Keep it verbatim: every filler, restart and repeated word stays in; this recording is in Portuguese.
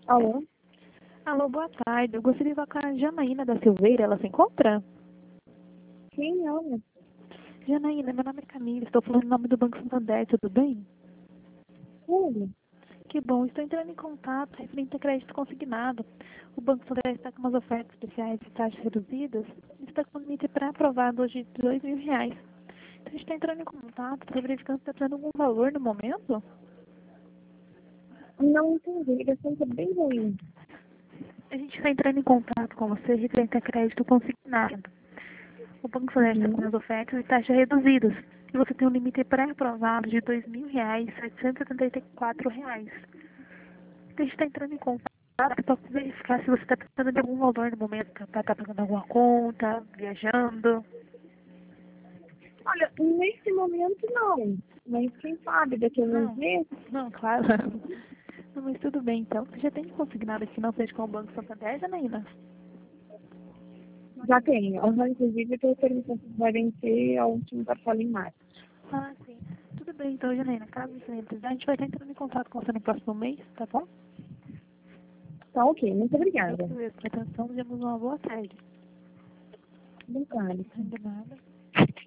Alô? Alô, boa tarde. Eu gostaria de falar com a Janaína da Silveira. Ela se encontra? Quem ama? Janaína, meu nome é Camila. Estou falando em nome do Banco Santander. Tudo bem? Tudo. Que bom. Estou entrando em contato referente a crédito consignado. O Banco Santander está com umas ofertas especiais de taxas reduzidas. Está com um limite pré-aprovado hoje de dois mil reais. Então, a gente está entrando em contato para verificar se está tendo algum valor no momento. Não entendi. A ligação está bem ruim. A gente está entrando em contato com você referente a crédito consignado. O Banco Santander está com Uhum. as ofertas e taxas reduzidas. E você tem um limite pré-aprovado de dois mil reais, setecentos e setenta e quatro reais. A gente está entrando em contato para verificar se você está precisando de algum valor no momento, para estar pagando alguma conta, viajando. Olha, nesse momento não. Mas quem sabe daqui a uns Não, meses não, claro. Não, mas tudo bem então. Você já tem consignado financeiro com o Banco Santander, Janaína? já tem. Uhum. Inclusive, eu estou perguntando se vai vencer a última parcela em março. Ah, sim. Tudo bem então, Janaína. Caso você não precisar, a gente vai estar entrando em contato com você no próximo mês, tá bom? Tá ok. Muito Eu que obrigada. agradeço pela atenção. Desejamos uma boa tarde. Obrigada. Não de nada.